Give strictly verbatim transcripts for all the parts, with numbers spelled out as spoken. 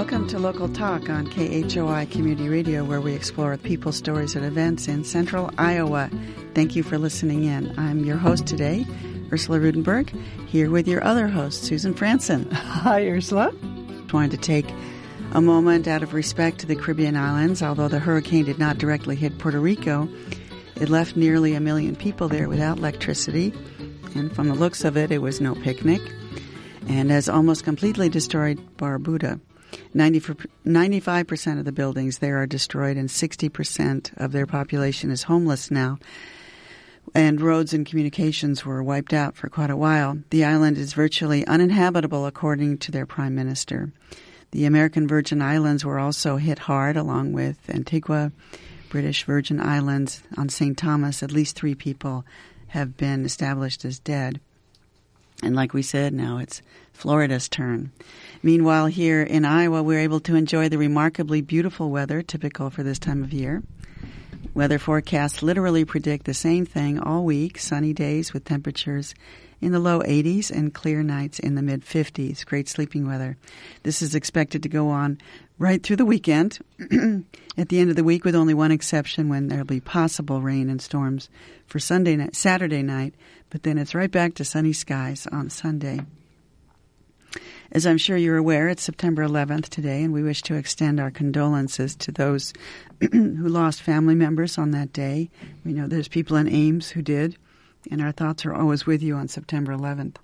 Welcome to Local Talk on K H O I Community Radio, where we explore people, stories, and events in central Iowa. Thank you for listening in. I'm your host today, Ursula Rudenberg, here with your other host, Susan Franson. Hi, Ursula. Wanted to take a moment out of respect to the Caribbean islands. Although the hurricane did not directly hit Puerto Rico, it left nearly a million people there without electricity. And from the looks of it, it was no picnic, and has almost completely destroyed Barbuda. ninety-five percent of the buildings there are destroyed, and sixty percent of their population is homeless now. And roads and communications were wiped out for quite a while. The island is virtually uninhabitable, according to their prime minister. The American Virgin Islands were also hit hard, along with Antigua, British Virgin Islands. On Saint Thomas, at least three people have been established as dead. And like we said, now it's Florida's turn. Meanwhile, here in Iowa, we're able to enjoy the remarkably beautiful weather typical for this time of year. Weather forecasts literally predict the same thing all week: sunny days with temperatures in the low eighties and clear nights in the mid fifties. Great sleeping weather. This is expected to go on right through the weekend. At the end of the week, with only one exception, when there'll be possible rain and storms for Sunday night, Saturday night, but then it's right back to sunny skies on Sunday. As I'm sure you're aware, it's September eleventh today, and we wish to extend our condolences to those who lost family members on that day. We know there's people in Ames who did, and our thoughts are always with you on September eleventh.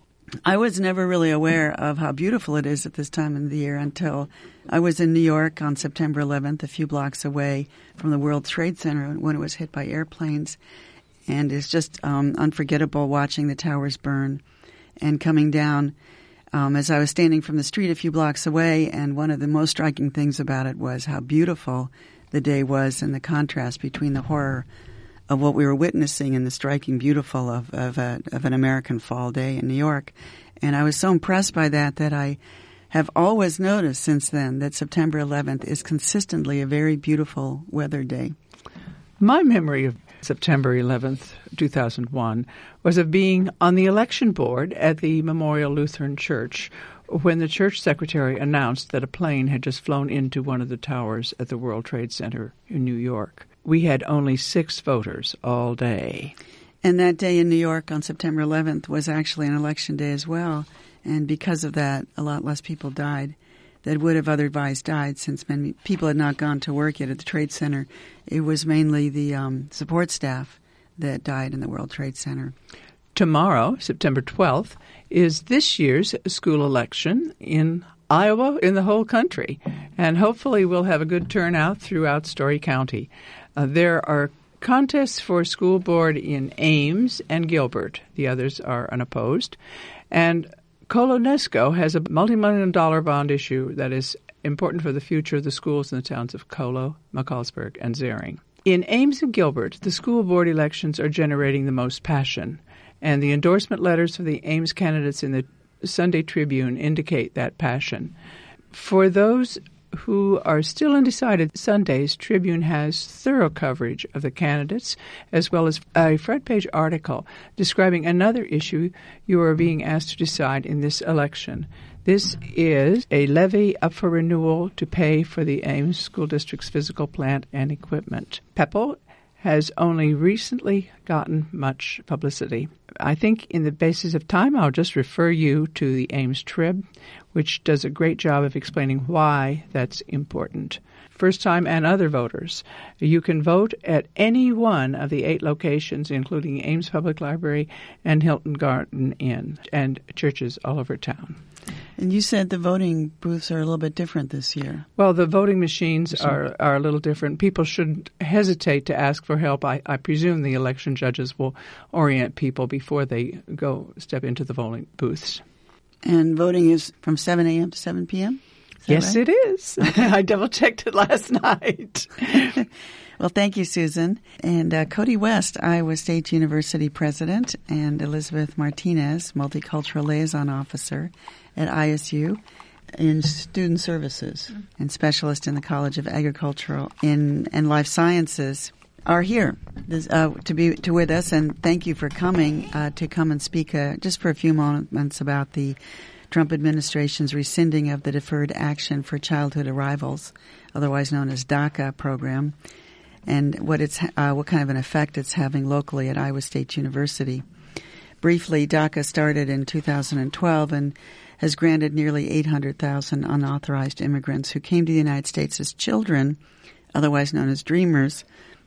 I was never really aware of how beautiful it is at this time of the year until I was in New York on September eleventh, a few blocks away from the World Trade Center when it was hit by airplanes. And it's just um, unforgettable watching the towers burn and coming down um, as I was standing from the street a few blocks away. And one of the most striking things about it was how beautiful the day was, and the contrast between the horror of what we were witnessing and the striking beautiful of of, a, of an American fall day in New York. And I was so impressed by that that I have always noticed since then that September eleventh is consistently a very beautiful weather day. My memory of September eleventh, two thousand one, was of being on the election board at the Memorial Lutheran Church when the church secretary announced that a plane had just flown into one of the towers at the World Trade Center in New York. We had only six voters all day. And that day in New York on September eleventh was actually an election day as well. And because of that, a lot less people died that would have otherwise died, since many people had not gone to work yet at the Trade Center. It was mainly the um, support staff that died in the World Trade Center. Tomorrow, September twelfth, is this year's school election in Iowa, in the whole country. And hopefully we'll have a good turnout throughout Story County. Uh, there are contests for school board in Ames and Gilbert. The others are unopposed. And Colonesco has a multi-million dollar bond issue that is important for the future of the schools in the towns of Colo, McCallsburg, and Zering. In Ames and Gilbert, the school board elections are generating the most passion, and the endorsement letters for the Ames candidates in the Sunday Tribune indicate that passion. For those who are still undecided, Sunday's Tribune has thorough coverage of the candidates, as well as a front-page article describing another issue you are being asked to decide in this election. This is a levy up for renewal to pay for the Ames School District's physical plant and equipment. P E P L has only recently gotten much publicity. I think in the basis of time, I'll just refer you to the Ames Trib, which does a great job of explaining why that's important. First-time and other voters, you can vote at any one of the eight locations, including Ames Public Library and Hilton Garden Inn, and churches all over town. And you said the voting booths are a little bit different this year. Well, the voting machines are, are a little different. People shouldn't hesitate to ask for help. I, I presume the election judges will orient people before they go step into the voting booths. And voting is from seven a.m. to seven p.m.? Yes, right? It is. I double-checked it last night. Well, thank you, Susan. And uh, Cody West, Iowa State University president, and Elizabeth Martinez, multicultural liaison officer at I S U in student services and specialist in the College of Agricultural in, and Life Sciences, are here this, uh, to be to with us. And thank you for coming uh, to come and speak uh, just for a few moments about the Trump administration's rescinding of the Deferred Action for Childhood Arrivals, otherwise known as DACA program, and what it's uh, what kind of an effect it's having locally at Iowa State University. Briefly, DACA started in two thousand twelve and has granted nearly eight hundred thousand unauthorized immigrants who came to the United States as children, otherwise known as Dreamers,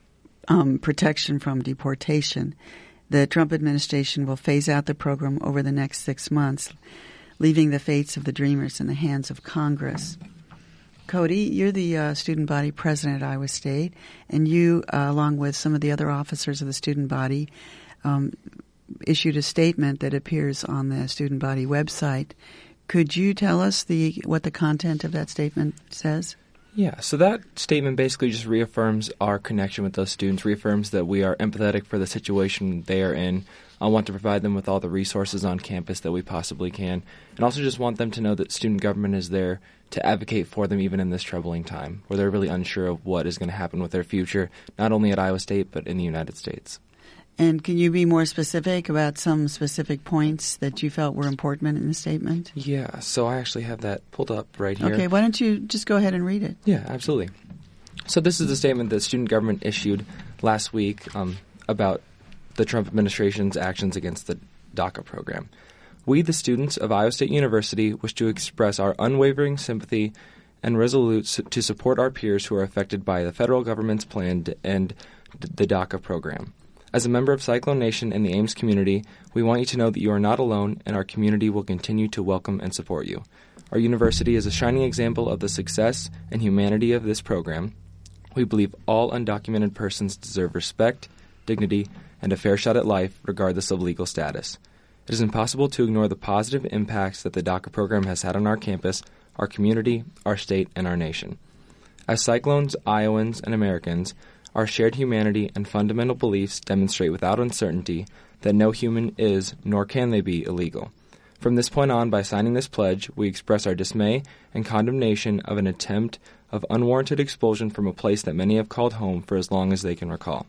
um, protection from deportation. The Trump administration will phase out the program over the next six months, leaving the fates of the Dreamers in the hands of Congress. Cody, you're the uh, student body president at Iowa State, and you, uh, along with some of the other officers of the student body, um, issued a statement that appears on the student body website. Could you tell us the what the content of that statement says? Yeah, so that statement basically just reaffirms our connection with those students, reaffirms that we are empathetic for the situation they are in. I want to provide them with all the resources on campus that we possibly can, and also just want them to know that student government is there to advocate for them even in this troubling time, where they're really unsure of what is going to happen with their future, not only at Iowa State, but in the United States. And can you be more specific about some specific points that you felt were important in the statement? Yeah, so I actually have that pulled up right here. Okay, why don't you just go ahead and read it? Yeah, absolutely. So this is the statement that student government issued last week um, about the Trump administration's actions against the DACA program. We, the students of Iowa State University, wish to express our unwavering sympathy and resolute su- to support our peers who are affected by the federal government's plan to end d- the DACA program. As a member of Cyclone Nation and the Ames community, we want you to know that you are not alone, and our community will continue to welcome and support you. Our university is a shining example of the success and humanity of this program. We believe all undocumented persons deserve respect, dignity, and a fair shot at life, regardless of legal status. It is impossible to ignore the positive impacts that the DACA program has had on our campus, our community, our state, and our nation. As Cyclones, Iowans, and Americans, our shared humanity and fundamental beliefs demonstrate without uncertainty that no human is, nor can they be, illegal. From this point on, by signing this pledge, we express our dismay and condemnation of an attempt of unwarranted expulsion from a place that many have called home for as long as they can recall.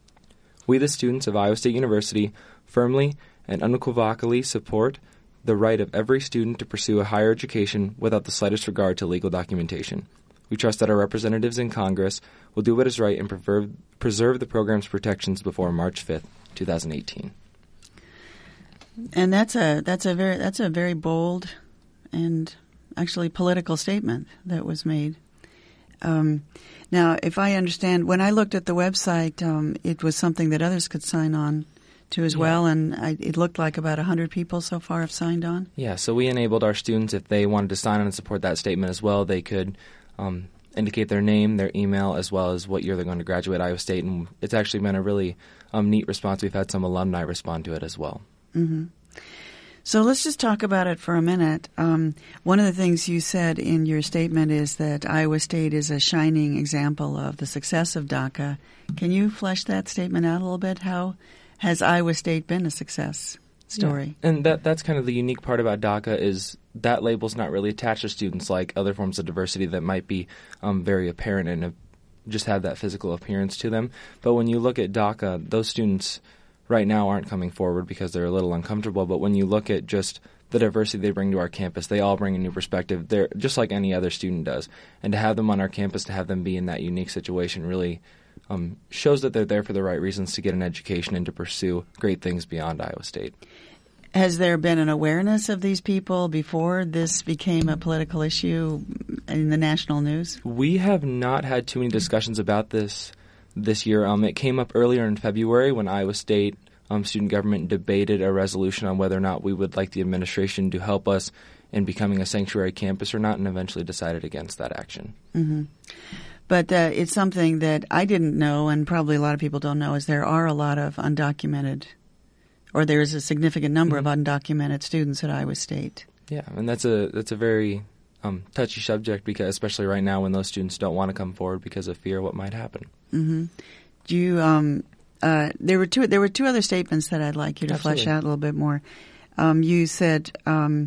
We, the students of Iowa State University, firmly and unequivocally support the right of every student to pursue a higher education without the slightest regard to legal documentation. We trust that our representatives in Congress will do what is right and preserve, preserve the program's protections before March fifth, twenty eighteen. And that's a that's a very that's a very bold and actually political statement that was made. Um, now, if I understand, when I looked at the website, um, it was something that others could sign on to as yeah. well, and I, it looked like about one hundred people so far have signed on. Yeah, so we enabled our students, if they wanted to sign on and support that statement as well, they could um, indicate their name, their email, as well as what year they're going to graduate Iowa State, and it's actually been a really um, neat response. We've had some alumni respond to it as well. Mm-hmm. So let's just talk about it for a minute. Um, one of the things you said in your statement is that Iowa State is a shining example of the success of DACA. Can you flesh that statement out a little bit? How has Iowa State been a success story? Yeah. And that that's kind of the unique part about DACA is that label's not really attached to students like other forms of diversity that might be um, very apparent and uh, just have that physical appearance to them. But when you look at DACA, those students right now aren't coming forward because they're a little uncomfortable, but when you look at just the diversity they bring to our campus, they all bring a new perspective. They're just like any other student does. And to have them on our campus, to have them be in that unique situation really um, shows that they're there for the right reasons to get an education and to pursue great things beyond Iowa State. Has there been an awareness of these people before this became a political issue in the national news? We have not had too many discussions about this this year. Um, it came up earlier in February when Iowa State um, student government debated a resolution on whether or not we would like the administration to help us in becoming a sanctuary campus or not, and eventually decided against that action. Mm-hmm. But uh, it's something that I didn't know, and probably a lot of people don't know, is there are a lot of undocumented, or there is a significant number mm-hmm. of undocumented students at Iowa State. Yeah, and that's a that's a very um, touchy subject, because especially right now when those students don't want to come forward because of fear of what might happen. Mm-hmm. Do you? Um, uh, there were two. There were two other statements that I'd like you to Absolutely. flesh out a little bit more. Um, you said um,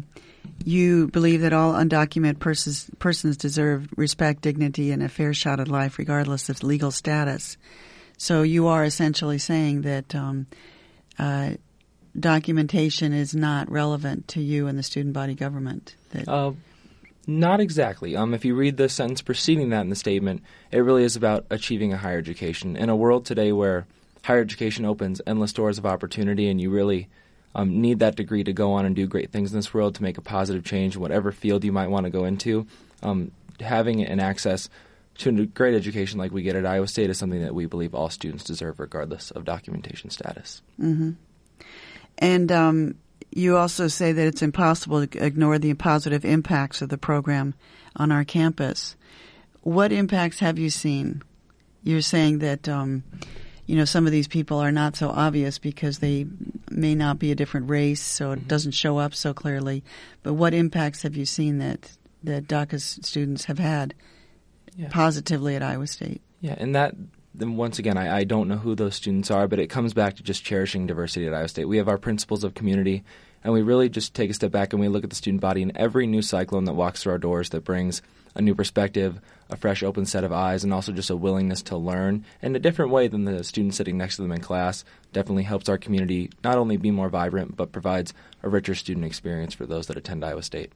you believe that all undocumented persons persons deserve respect, dignity, and a fair shot at life, regardless of legal status. So you are essentially saying that um, uh, documentation is not relevant to you and the student body government? That Uh, not exactly. Um, if you read the sentence preceding that in the statement, it really is about achieving a higher education. In a world today where higher education opens endless doors of opportunity and you really um, need that degree to go on and do great things in this world to make a positive change in whatever field you might want to go into, um, having an access to a great education like we get at Iowa State is something that we believe all students deserve regardless of documentation status. Mm-hmm. And um, you also say that it's impossible to ignore the positive impacts of the program on our campus. What impacts have you seen? You're saying that, um, you know, some of these people are not so obvious because they may not be a different race, so it mm-hmm. doesn't show up so clearly. But what impacts have you seen that, that DACA students have had yeah. positively at Iowa State? Yeah, and that, then once again, I, I don't know who those students are, but it comes back to just cherishing diversity at Iowa State. We have our principles of community, and we really just take a step back and we look at the student body and every new cyclone that walks through our doors that brings a new perspective, a fresh, open set of eyes, and also just a willingness to learn in a different way than the student sitting next to them in class definitely helps our community not only be more vibrant, but provides a richer student experience for those that attend Iowa State.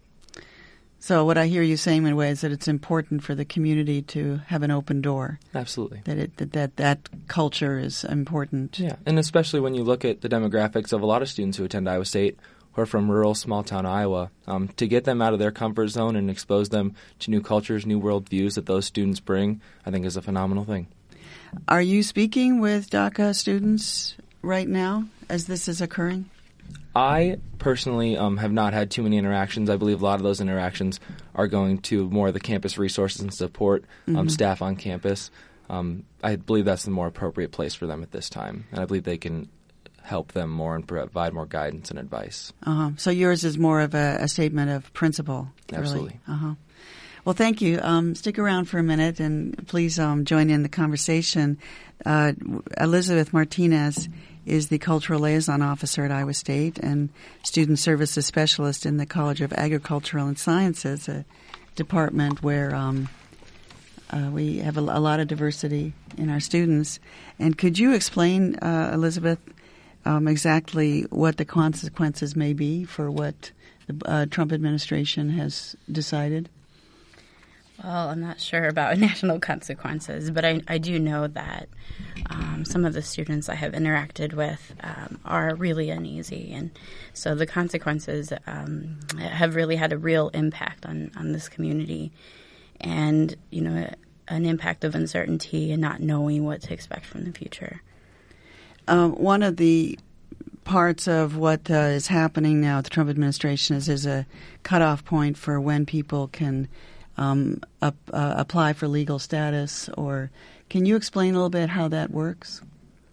So what I hear you saying in a way is that it's important for the community to have an open door. Absolutely. That it, that, that that culture is important. Yeah, and especially when you look at the demographics of a lot of students who attend Iowa State who are from rural, small-town Iowa, um, to get them out of their comfort zone and expose them to new cultures, new worldviews that those students bring, I think is a phenomenal thing. Are you speaking with DACA students right now as this is occurring? I personally um, have not had too many interactions. I believe a lot of those interactions are going to more of the campus resources and support um, mm-hmm. staff on campus. Um, I believe that's the more appropriate place for them at this time, and I believe they can help them more and provide more guidance and advice. Uh-huh. So yours is more of a, a statement of principle. Absolutely. Really. Uh-huh. Well, thank you. Um, stick around for a minute and please um, join in the conversation. Uh, Elizabeth Martinez is the Cultural Liaison Officer at Iowa State and Student Services Specialist in the College of Agricultural and Sciences, a department where um, uh, we have a, a lot of diversity in our students. And could you explain, uh, Elizabeth, um, exactly what the consequences may be for what the uh, Trump administration has decided? Well, I'm not sure about national consequences, but I, I do know that um, some of the students I have interacted with um, are really uneasy. And so the consequences um, have really had a real impact on, on this community and, you know, an impact of uncertainty and not knowing what to expect from the future. Um, one of the parts of what uh, is happening now with the Trump administration is there's a cutoff point for when people can Um, up, uh, apply for legal status, or can you explain a little bit how that works?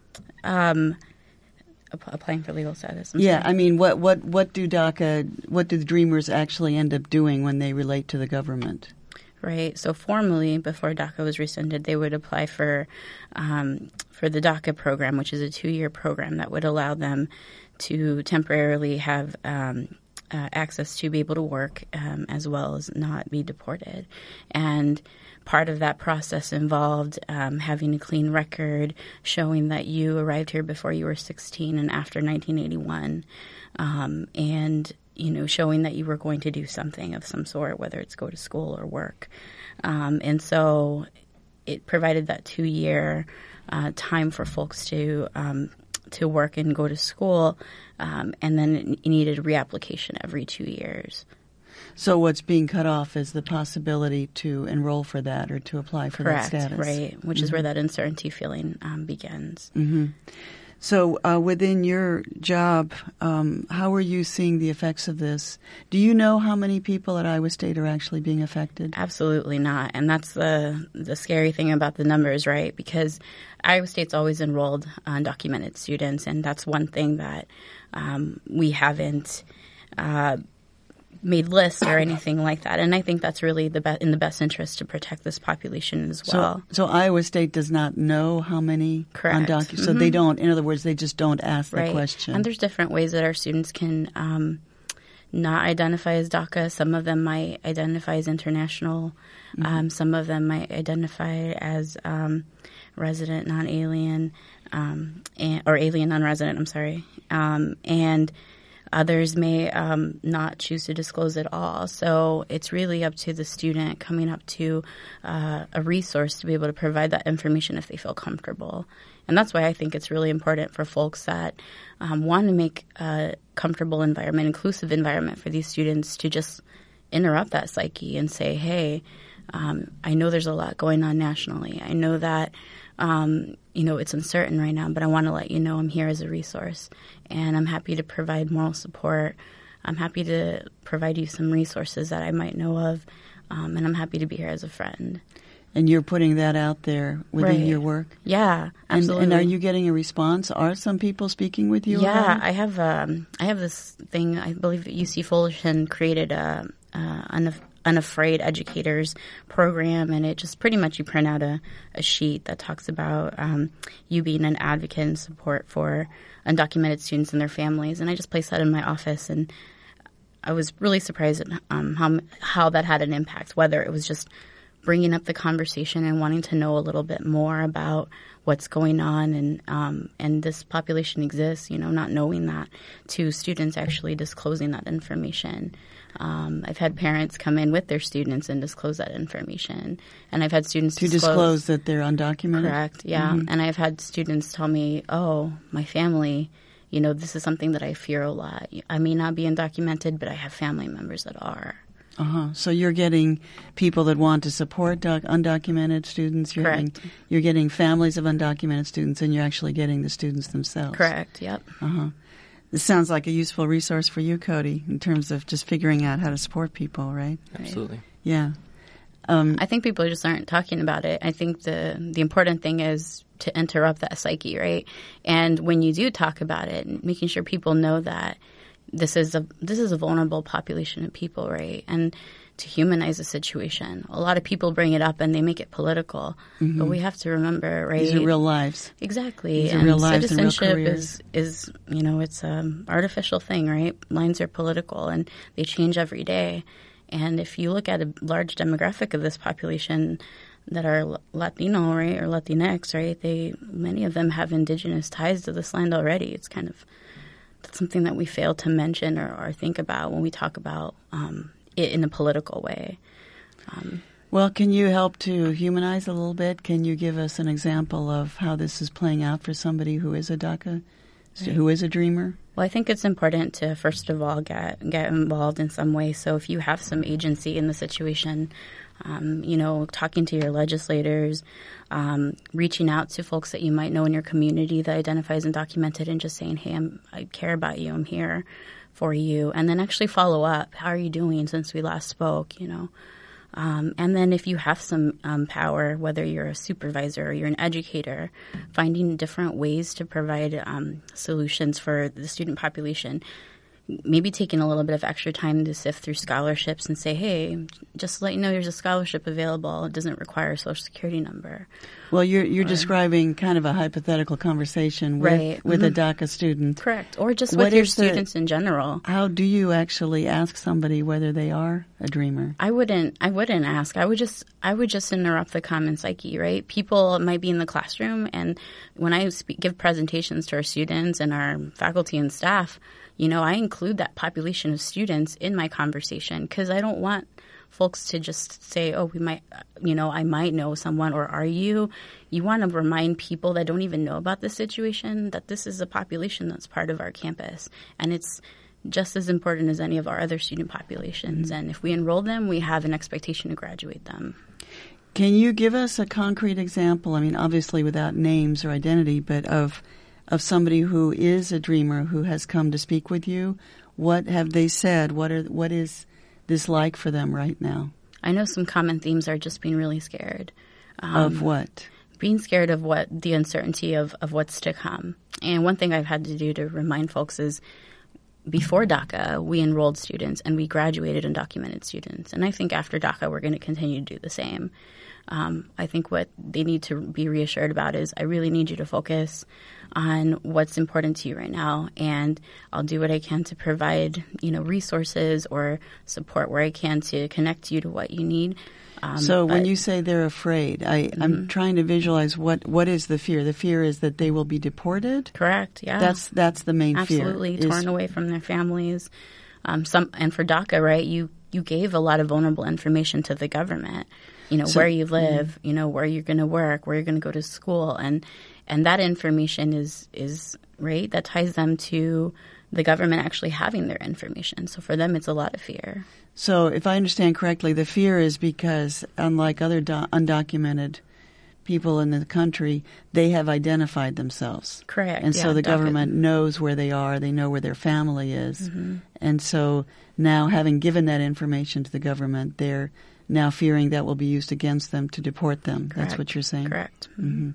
Um, ap- applying for legal status. I'm yeah, sorry. I mean, what what what do DACA, what do the Dreamers actually end up doing when they relate to the government? Right. So formally, before DACA was rescinded, they would apply for um, for the DACA program, which is a two-year program that would allow them to temporarily have Um, Uh, access to be able to work um, as well as not be deported. And part of that process involved um, having a clean record, showing that you arrived here before you were sixteen and after nineteen eighty-one, um, and, you know, showing that you were going to do something of some sort, whether it's go to school or work. Um, and so it provided that two-year uh, time for folks to um, to work and go to school, um, and then it needed a reapplication every two years. So what's being cut off is the possibility to enroll for that or to apply for Correct, that status. Right, which mm-hmm. is where that uncertainty feeling um, begins. Mm-hmm. So uh, within your job, um, how are you seeing the effects of this? Do you know how many people at Iowa State are actually being affected? Absolutely not. And that's the the scary thing about the numbers, right? Because Iowa State's always enrolled undocumented students, and that's one thing that um, we haven't uh, made lists or anything like that. And I think that's really the be- in the best interest to protect this population as well. So, so Iowa State does not know how many Correct. undocumented. So mm-hmm. they don't. In other words, they just don't ask right. the question. And there's different ways that our students can um, not identify as DACA. Some of them might identify as international. Mm-hmm. Um, some of them might identify as um, resident, non-alien. um, and, or alien non-resident, I'm sorry. Um, and others may um, not choose to disclose at all. So it's really up to the student coming up to uh, a resource to be able to provide that information if they feel comfortable. And that's why I think it's really important for folks that um, want to make a comfortable environment, inclusive environment for these students to just interrupt that psyche and say, hey, um, I know there's a lot going on nationally. I know that, um, you know, it's uncertain right now, but I want to let you know I'm here as a resource. And I'm happy to provide moral support. I'm happy to provide you some resources that I might know of. Um, and I'm happy to be here as a friend. And you're putting that out there within Right. your work? Yeah, absolutely. And, and are you getting a response? Are some people speaking with you? Yeah, about it? I have um, I have this thing, I believe U C Fullerton created a, a Unaf- Unafraid Educators program, and it just pretty much you print out a, a sheet that talks about um, you being an advocate and support for undocumented students and their families. And I just placed that in my office, and I was really surprised at um, how how that had an impact, whether it was just bringing up the conversation and wanting to know a little bit more about what's going on and um, and this population exists, you know, not knowing that, to students actually disclosing that information. Um, I've had parents come in with their students and disclose that information. And I've had students To disclose, disclose that they're undocumented? Correct, yeah. Mm-hmm. And I've had students tell me, oh, my family, you know, this is something that I fear a lot. I may not be undocumented, but I have family members that are. Uh-huh. So you're getting people that want to support doc- undocumented students. You're Correct. Getting, you're getting families of undocumented students, and you're actually getting the students themselves. Correct, yep. Uh-huh. This sounds like a useful resource for you, Cody, in terms of just figuring out how to support people, right? Absolutely. Yeah. Um, I think people just aren't talking about it. I think the the important thing is to interrupt that psyche, right? And when you do talk about it, making sure people know that this is a this is a vulnerable population of people, right? And to humanize the situation. A lot of people bring it up and they make it political, mm-hmm. but we have to remember, right? These are real lives. Exactly. These are and real lives and real citizenship careers. is is you know it's an artificial thing, right? Lines are political and they change every day. And if you look at a large demographic of this population that are Latino, right, or Latinx, right, they many of them have indigenous ties to this land already. It's kind of that's something that we fail to mention or, or think about when we talk about um, it in a political way. Um, well, can you help to humanize a little bit? Can you give us an example of how this is playing out for somebody who is a DACA, right. who is a dreamer? Well, I think it's important to, first of all, get get involved in some way. So if you have some agency in the situation, um, you know, talking to your legislators, um, reaching out to folks that you might know in your community that identifies undocumented and just saying, hey, I'm, I care about you, I'm here for you. And then actually follow up. How are you doing since we last spoke, you know? Um, and then if you have some um, power, whether you're a supervisor or you're an educator, finding different ways to provide um, solutions for the student population, maybe taking a little bit of extra time to sift through scholarships and say, hey, just to let you know there's a scholarship available. It doesn't require a social security number. Well, you're you're or, describing kind of a hypothetical conversation with, right. with mm-hmm. a DACA student. Correct. Or just What with your is the- students in general. How do you actually ask somebody whether they are a dreamer? I wouldn't. I wouldn't ask. I would just. I would just interrupt the common psyche. Right? People might be in the classroom, and when I speak, give presentations to our students and our faculty and staff, you know, I include that population of students in my conversation because I don't want folks to just say, "Oh, we might," you know, I might know someone, or "Are you?" You want to remind people that don't even know about this situation that this is a population that's part of our campus, and it's just as important as any of our other student populations. Mm-hmm. And if we enroll them, we have an expectation to graduate them. Can you give us a concrete example? I mean, obviously without names or identity, but of of somebody who is a dreamer who has come to speak with you. What have they said? What are what is this like for them right now? I know some common themes are just being really scared. Um, of what? Being scared of what the uncertainty of, of what's to come. And one thing I've had to do to remind folks is before DACA, we enrolled students and we graduated undocumented students. And I think after DACA, we're going to continue to do the same. Um, I think what they need to be reassured about is I really need you to focus on what's important to you right now, and I'll do what I can to provide, you know, resources or support where I can to connect you to what you need. Um, so but, when you say they're afraid, I, mm-hmm. I'm trying to visualize what, what is the fear? The fear is that they will be deported? Correct, yeah. That's that's the main Absolutely, fear. torn is, away from their families. Um, some And for DACA, right, you, you gave a lot of vulnerable information to the government. You know, so, where you live, mm-hmm. you know, where you're going to work, where you're going to go to school. And and that information is, is, right, that ties them to the government actually having their information. So for them, it's a lot of fear. So if I understand correctly, the fear is because, unlike other do- undocumented people in the country, they have identified themselves. Correct. And yeah, so the DACA. government knows where they are. They know where their family is. Mm-hmm. And so now, having given that information to the government, they're now fearing that will be used against them to deport them. Correct. That's what you're saying? Correct. Mm-hmm.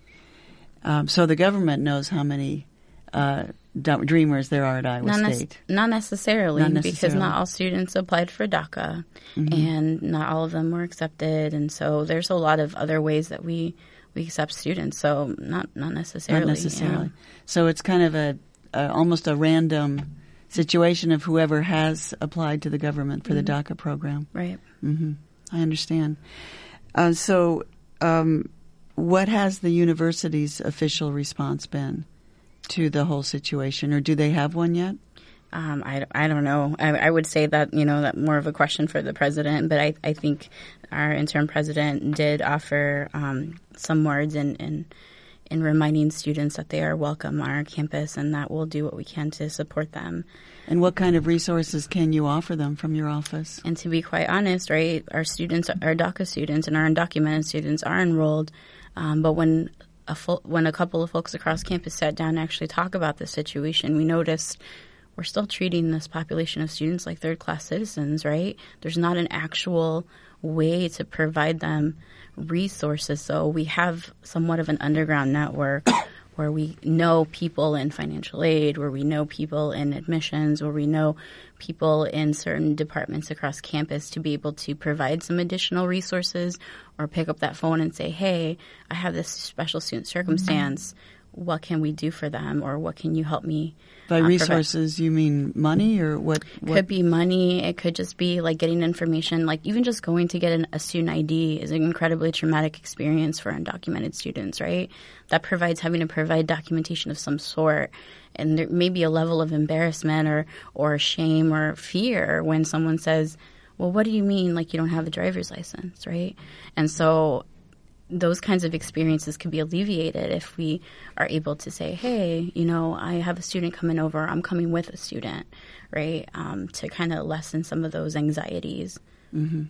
Um, so the government knows how many uh, d- Dreamers there are at Iowa not State. Ne- not, necessarily, not necessarily, because not all students applied for DACA, mm-hmm. and not all of them were accepted. And so there's a lot of other ways that we, we accept students. So not not necessarily. Not necessarily. Yeah. So it's kind of a, a almost a random situation of whoever has applied to the government for mm-hmm. the DACA program. Right. Mm-hmm. I understand. Uh, so um, what has the university's official response been to the whole situation, or do they have one yet? Um, I, I don't know. I, I would say that, you know, that more of a question for the president, but I, I think our interim president did offer um, some words in, in in reminding students that they are welcome on our campus and that we'll do what we can to support them. And what kind of resources can you offer them from your office? And to be quite honest, right, our students, our DACA students and our undocumented students are enrolled, um, but when a full, when a couple of folks across campus sat down to actually talk about the situation, we noticed we're still treating this population of students like third-class citizens, right? There's not an actual way to provide them resources. So we have somewhat of an underground network where we know people in financial aid, where we know people in admissions, where we know people in certain departments across campus to be able to provide some additional resources or pick up that phone and say, hey, I have this special student circumstance. What can we do for them, or what can you help me? By uh, resources, provide? You mean money, or what, what? Could be money. It could just be like getting information. Like even just going to get an, a student I D is an incredibly traumatic experience for undocumented students, right? That provides having to provide documentation of some sort. And there may be a level of embarrassment or, or shame or fear when someone says, well, what do you mean like you don't have a driver's license, right? And so those kinds of experiences can be alleviated if we are able to say, hey, you know, I have a student coming over. I'm coming with a student, right, um, to kind of lessen some of those anxieties. Mm-hmm.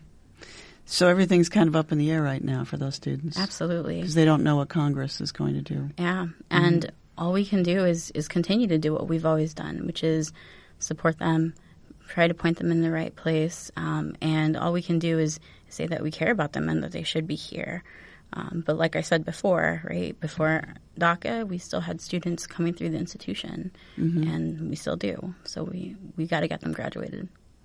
So everything's kind of up in the air right now for those students. Absolutely. Because they don't know what Congress is going to do. Yeah. And mm-hmm. all we can do is, is continue to do what we've always done, which is support them, try to point them in the right place. Um, and all we can do is say that we care about them and that they should be here. Um, but like I said before, right, before DACA, we still had students coming through the institution, mm-hmm. and we still do. So we, we got to get them graduated.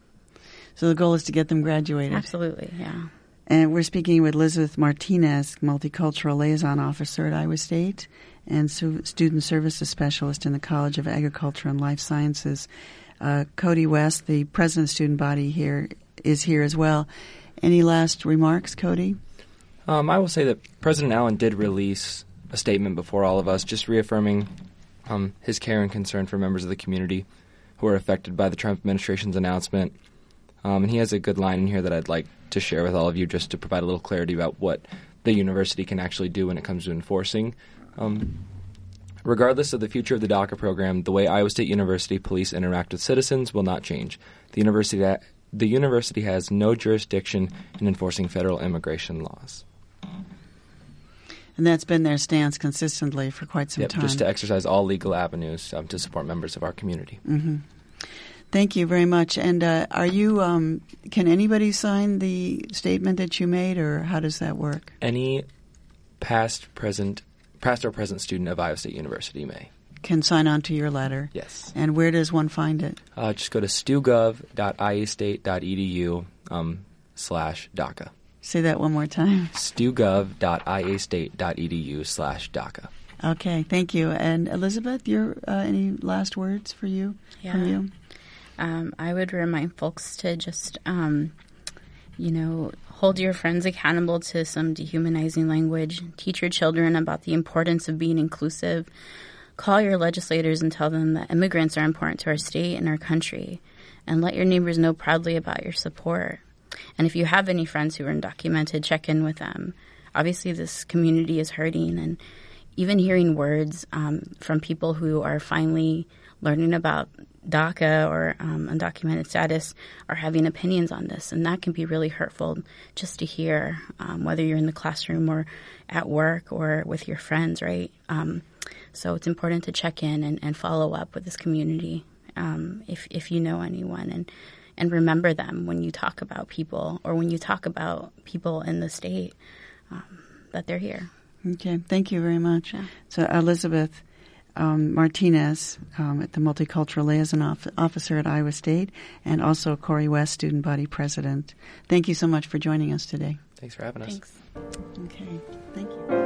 So the goal is to get them graduated. Absolutely, yeah. And we're speaking with Elizabeth Martinez, Multicultural Liaison Officer at Iowa State and su- Student Services Specialist in the College of Agriculture and Life Sciences. Uh, Cody West, the President of the Student Body here, is here as well. Any last remarks, Cody? Um, I will say that President Allen did release a statement before all of us, just reaffirming um, his care and concern for members of the community who are affected by the Trump administration's announcement. Um, and he has a good line in here that I'd like to share with all of you just to provide a little clarity about what the university can actually do when it comes to enforcing. Um, regardless of the future of the DACA program, the way Iowa State University police interact with citizens will not change. The university, ha- the university has no jurisdiction in enforcing federal immigration laws. And that's been their stance consistently for quite some yep, time. Just to exercise all legal avenues um, to support members of our community. Mm-hmm. Thank you very much. And uh, are you? Um, can anybody sign the statement that you made, or how does that work? Any past, present, past or present student of Iowa State University may. Can sign on to your letter? Yes. And where does one find it? Uh, just go to stugov dot iastate dot edu um, slash DACA. Say that one more time. stugov.iastate.edu slash DACA. Okay, thank you. And Elizabeth, your uh, any last words for you? Yeah. From you? Um, I would remind folks to just, um, you know, hold your friends accountable to some dehumanizing language. Teach your children about the importance of being inclusive. Call your legislators and tell them that immigrants are important to our state and our country. And let your neighbors know proudly about your support. And if you have any friends who are undocumented, check in with them. Obviously, this community is hurting, and even hearing words um, from people who are finally learning about DACA or um, undocumented status are having opinions on this, and that can be really hurtful just to hear, um, whether you're in the classroom or at work or with your friends, right? Um, so it's important to check in and, and follow up with this community um, if if you know anyone, and and remember them when you talk about people or when you talk about people in the state, um, that they're here. Okay, thank you very much. Yeah. So Elizabeth um, Martinez, um, at the Multicultural Liaison Off- Officer at Iowa State, and also Corey West, Student Body President. Thank you so much for joining us today. Thanks for having us. Thanks. Okay, thank you.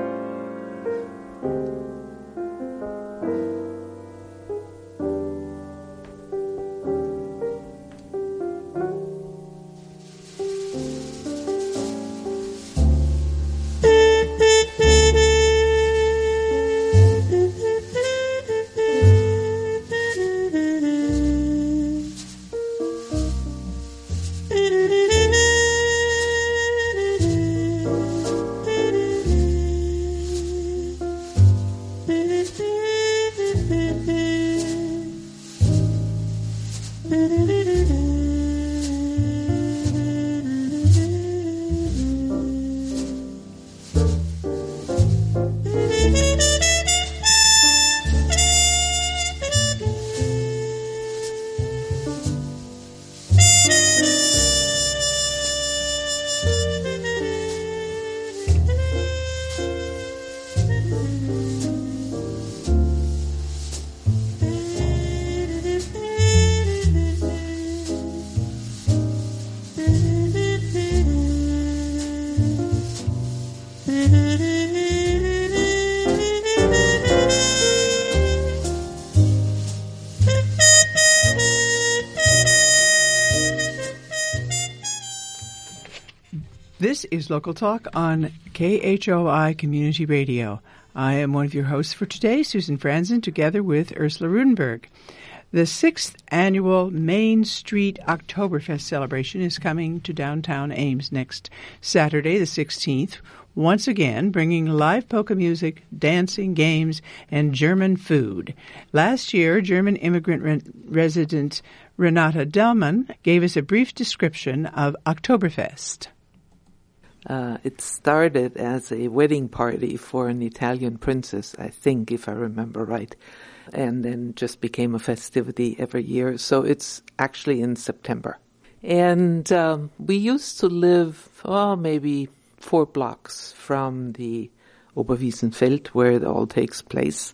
This is Local Talk on K H O I Community Radio. I am one of your hosts for today, Susan Franzen, together with Ursula Rudenberg. The sixth annual Main Street Oktoberfest celebration is coming to downtown Ames next Saturday, the sixteenth, once again bringing live polka music, dancing, games, and German food. Last year, German immigrant re- resident Renata Delman gave us a brief description of Oktoberfest. Uh, it started as a wedding party for an Italian princess, I think, if I remember right, and then just became a festivity every year. So it's actually in September. And um, we used to live, oh, maybe four blocks from the Oberwiesenfeld, where it all takes place.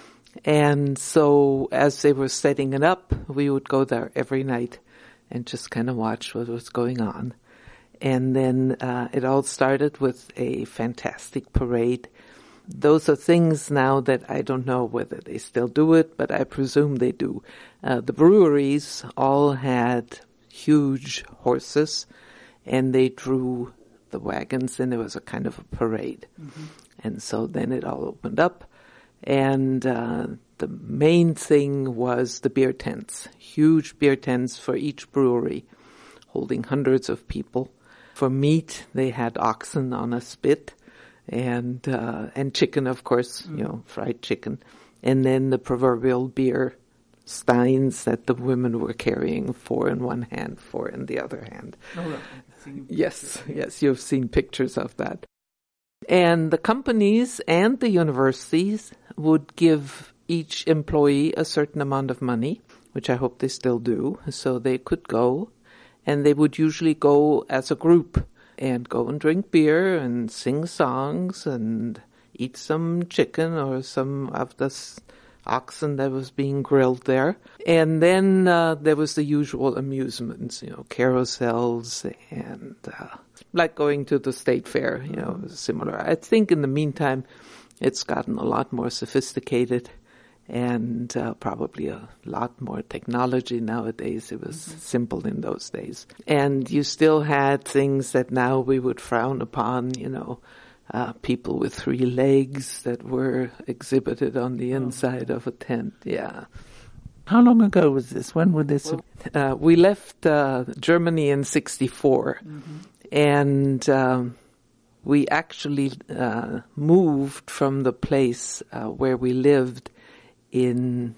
And so as they were setting it up, we would go there every night and just kind of watch what was going on. And then uh, it all started with a fantastic parade. Those are things now that I don't know whether they still do it, but I presume they do. Uh, the breweries all had huge horses, and they drew the wagons, and it was a kind of a parade. Mm-hmm. And so then it all opened up, and uh, the main thing was the beer tents, huge beer tents for each brewery, holding hundreds of people. For meat, they had oxen on a spit, and uh, and chicken, of course, mm. you know, fried chicken. And then the proverbial beer steins that the women were carrying, four in one hand, four in the other hand. Oh, right. Yes, yes, you've seen pictures of that. And the companies and the universities would give each employee a certain amount of money, which I hope they still do, so they could go. And they would usually go as a group and go and drink beer and sing songs and eat some chicken or some of the oxen that was being grilled there. And then uh, there was the usual amusements, you know, carousels and uh, like going to the state fair, you know, similar. I think in the meantime, it's gotten a lot more sophisticated and uh, probably a lot more technology nowadays. It was mm-hmm. simple in those days. And you still had things that now we would frown upon, you know, uh, people with three legs that were exhibited on the inside oh. of a tent. Yeah. How long ago was this? When would this have... Uh, we left uh, Germany in sixty-four. Mm-hmm. And um, we actually uh, moved from the place uh, where we lived in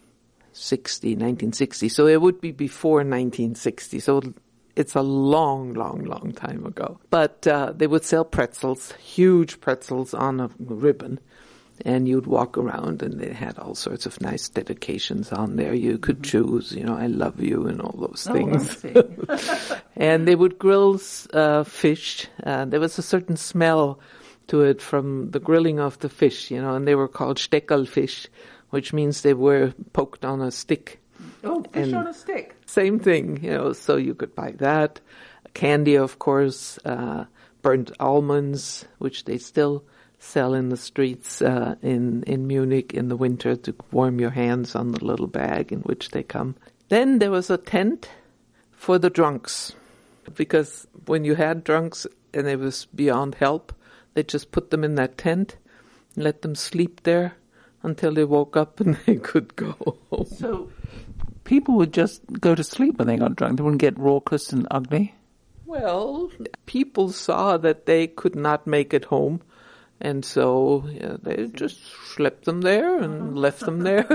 sixty, nineteen sixty. So it would be before nineteen sixty. So it's a long, long, long time ago. But uh, they would sell pretzels, huge pretzels on a ribbon. And you'd walk around and they had all sorts of nice dedications on there. You could mm-hmm. choose, you know, I love you and all those things. Oh, and they would grill uh, fish. Uh, there was a certain smell to it from the grilling of the fish, you know, and they were called Steckerlfisch, which means they were poked on a stick. Oh, fish and on a stick. Same thing, you know, so you could buy that. Candy, of course, uh, burnt almonds, which they still sell in the streets uh, in, in Munich in the winter to warm your hands on the little bag in which they come. Then there was a tent for the drunks, because when you had drunks and it was beyond help, they just put them in that tent and let them sleep there until they woke up and they could go home. So people would just go to sleep when they got drunk. They wouldn't get raucous and ugly? Well, people saw that they could not make it home. And so yeah, they just slept them there and left them there.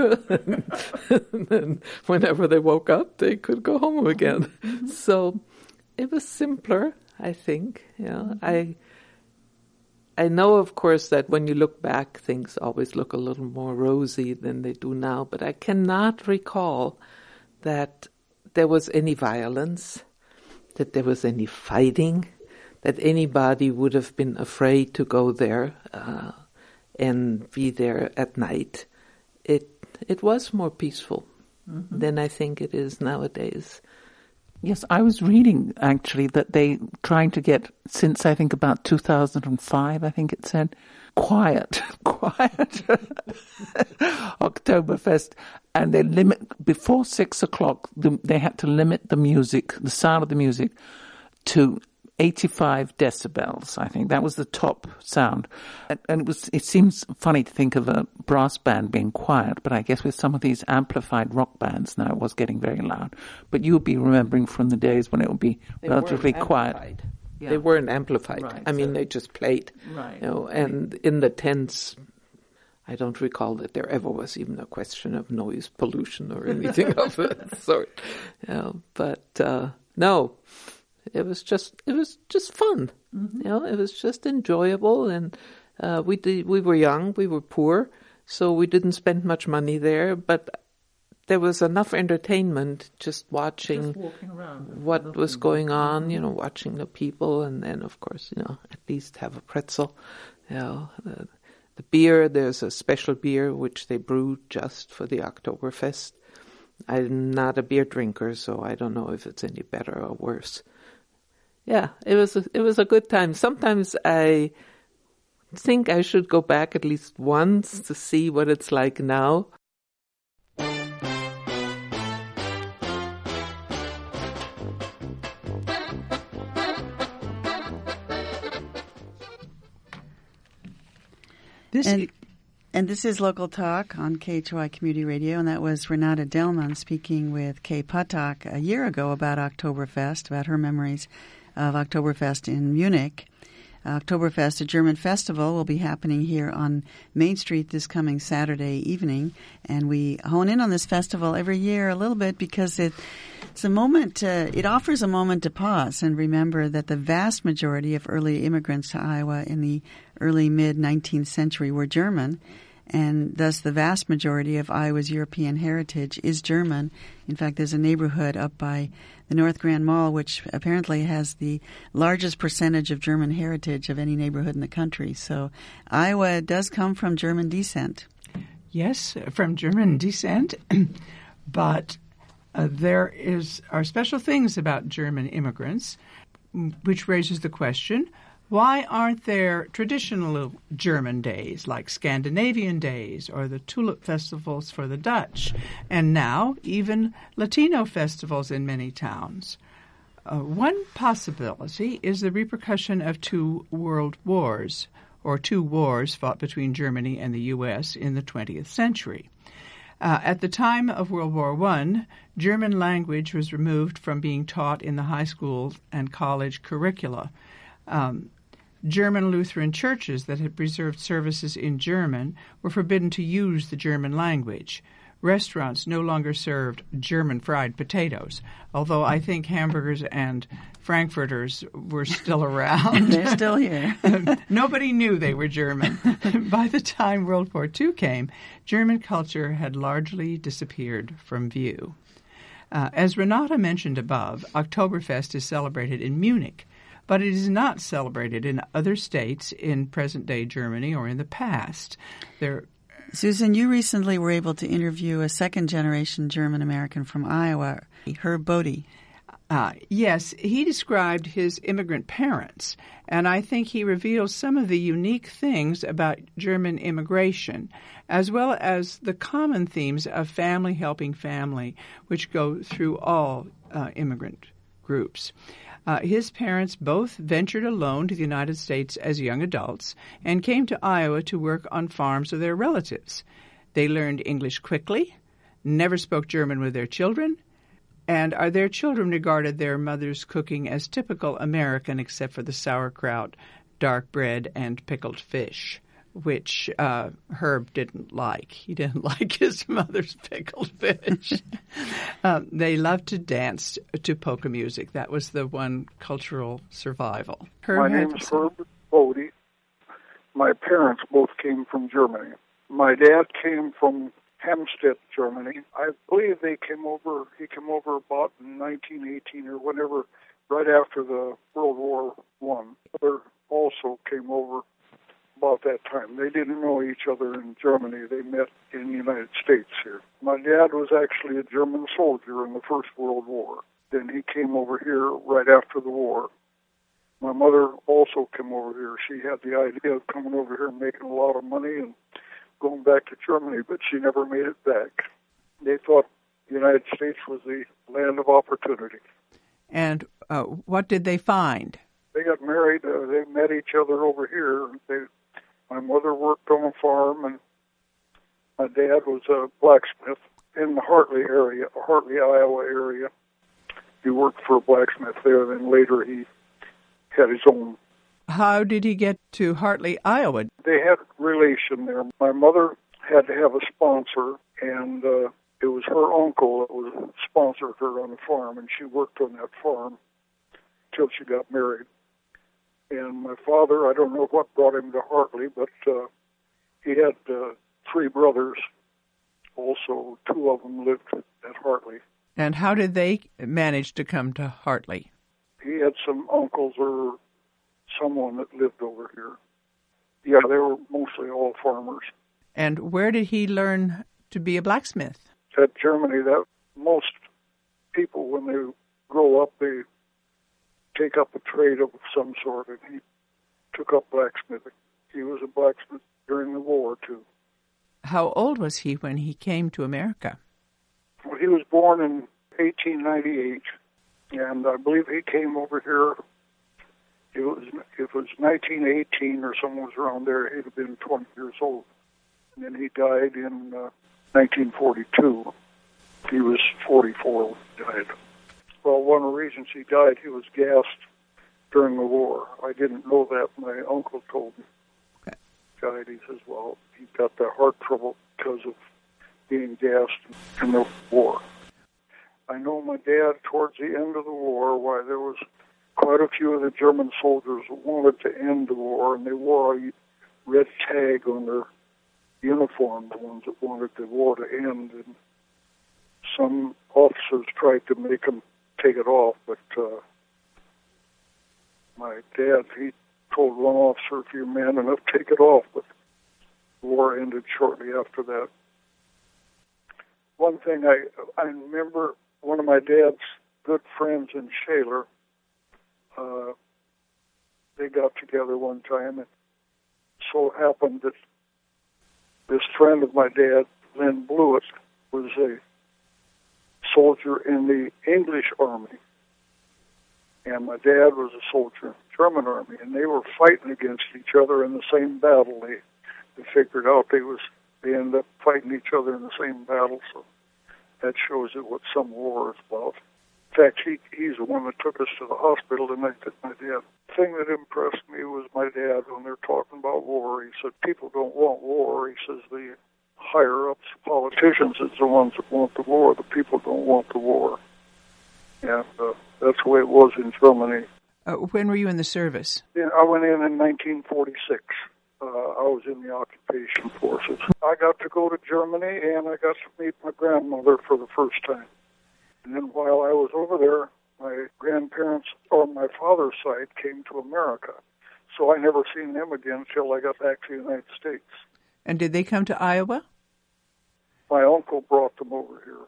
And then whenever they woke up, they could go home again. Mm-hmm. So it was simpler, I think. You know, mm-hmm. I I know, of course, that when you look back, things always look a little more rosy than they do now. But I cannot recall that there was any violence, that there was any fighting, that anybody would have been afraid to go there uh, and be there at night. It it was more peaceful mm-hmm. than I think it is nowadays. Yes, I was reading, actually, that they trying to get, since I think about two thousand five, I think it said, quiet, quiet Oktoberfest. And they limit, before six o'clock, the, they had to limit the music, the sound of the music, to eighty-five decibels, I think. That was the top sound. And, and it was, it seems funny to think of a brass band being quiet, but I guess with some of these amplified rock bands now, it was getting very loud. But you'll be remembering from the days when it would be they relatively quiet. Yeah. They weren't amplified. Right, I mean, so, they just played. Right. You know, and in the tents, I don't recall that there ever was even a question of noise pollution or anything of that sort. You know, but uh, no. It was just, it was just fun, mm-hmm. you know, it was just enjoyable. And, uh, we did, we were young, we were poor, so we didn't spend much money there, but there was enough entertainment just watching just what was going on, you know, watching the people. And then, of course, you know, at least have a pretzel, you know, the, the beer, there's a special beer which they brewed just for the Oktoberfest. I'm not a beer drinker, so I don't know if it's any better or worse. Yeah, it was a, it was a good time. Sometimes I think I should go back at least once to see what it's like now. This and, and this is Local Talk on K H O I Community Radio, and that was Renata Delman speaking with Kay Patak a year ago about Oktoberfest, about her memories of Oktoberfest in Munich. Oktoberfest, a German festival, will be happening here on Main Street this coming Saturday evening. And we hone in on this festival every year a little bit because it, it's a moment, uh, it offers a moment to pause and remember that the vast majority of early immigrants to Iowa in the early mid-nineteenth century were German. And thus the vast majority of Iowa's European heritage is German. In fact, there's a neighborhood up by the North Grand Mall which apparently has the largest percentage of German heritage of any neighborhood in the country. So Iowa does come from German descent. Yes, from German descent, but uh, there is are special things about German immigrants, which raises the question, why aren't there traditional German days like Scandinavian days or the tulip festivals for the Dutch, and now even Latino festivals in many towns? Uh, one possibility is the repercussion of two world wars, or two wars fought between Germany and the U S in the twentieth century. Uh, at the time of World War One, German language was removed from being taught in the high school and college curricula. Um, German Lutheran churches that had preserved services in German were forbidden to use the German language. Restaurants no longer served German fried potatoes, although I think hamburgers and frankfurters were still around. They're still here. Nobody knew they were German. By the time World War Two came, German culture had largely disappeared from view. Uh, as Renata mentioned above, Oktoberfest is celebrated in Munich, but it is not celebrated in other states in present-day Germany or in the past. There Susan, you recently were able to interview a second-generation German-American from Iowa, Herb Bodie. Uh, yes, he described his immigrant parents, and I think he reveals some of the unique things about German immigration, as well as the common themes of family helping family, which go through all uh, immigrant groups. Uh, his parents both ventured alone to the United States as young adults and came to Iowa to work on farms of their relatives. They learned English quickly, never spoke German with their children, and are their children regarded their mother's cooking as typical American except for the sauerkraut, dark bread, and pickled fish, which uh, Herb didn't like. He didn't like his mother's pickled fish. um, they loved to dance to polka music. That was the one cultural survival. Herb My name is Herb Bodie. My parents both came from Germany. My dad came from Hempstead, Germany. I believe they came over, he came over about in nineteen eighteen or whenever, right after the World War One. Mother also came over about that time. They didn't know each other in Germany. They met in the United States here. My dad was actually a German soldier in the First World War. Then he came over here right after the war. My mother also came over here. She had the idea of coming over here and making a lot of money and going back to Germany, but she never made it back. They thought the United States was the land of opportunity. And uh, what did they find? They got married. Uh, they met each other over here. They, my mother worked on a farm, and my dad was a blacksmith in the Hartley area, Hartley, Iowa area. He worked for a blacksmith there, then later he had his own. How did he get to Hartley, Iowa? They had relation there. My mother had to have a sponsor, and uh, it was her uncle that was sponsored her on the farm, and she worked on that farm till she got married. And my father, I don't know what brought him to Hartley, but uh, he had uh, three brothers. Also, two of them lived at Hartley. And how did they manage to come to Hartley? He had some uncles or someone that lived over here. Yeah, they were mostly all farmers. And where did he learn to be a blacksmith? At Germany, that most people, when they grow up, they take up a trade of some sort, and he took up blacksmithing. He was a blacksmith during the war, too. How old was he when he came to America? Well, he was born in eighteen ninety-eight, and I believe he came over here. It was, if it was nineteen eighteen or someone was around there, he'd have been twenty years old. And then he died in uh, nineteen forty-two. He was forty-four when he died. Well, one of the reasons he died, he was gassed during the war. I didn't know that. My uncle told me. Okay. Died, he says, well, he got the heart trouble because of being gassed in the war. I know my dad, towards the end of the war, why there was quite a few of the German soldiers who wanted to end the war, and they wore a red tag on their uniform, the ones that wanted the war to end. And some officers tried to make them take it off, but uh, my dad, he told one officer, if you're man enough, take it off. But the war ended shortly after that. one thing I I remember, one of my dad's good friends in Shaler, uh, they got together one time, and so happened that this friend of my dad, Lynn Blewett, was a soldier in the English Army, and my dad was a soldier in the German Army, and they were fighting against each other in the same battle. They, they figured out they was they ended up fighting each other in the same battle, so that shows you what some war is about. In fact, he, he's the one that took us to the hospital the night that my dad. The thing that impressed me was my dad when they're talking about war. He said, people don't want war. He says the higher-ups, politicians, is the ones that want the war. The people don't want the war. And uh, that's the way it was in Germany. Uh, when were you in the service? Yeah, I went in in nineteen forty-six. Uh, I was in the occupation forces. I got to go to Germany, and I got to meet my grandmother for the first time. And then while I was over there, my grandparents on my father's side came to America. So I never seen them again until I got back to the United States. And did they come to Iowa? My uncle brought them over here.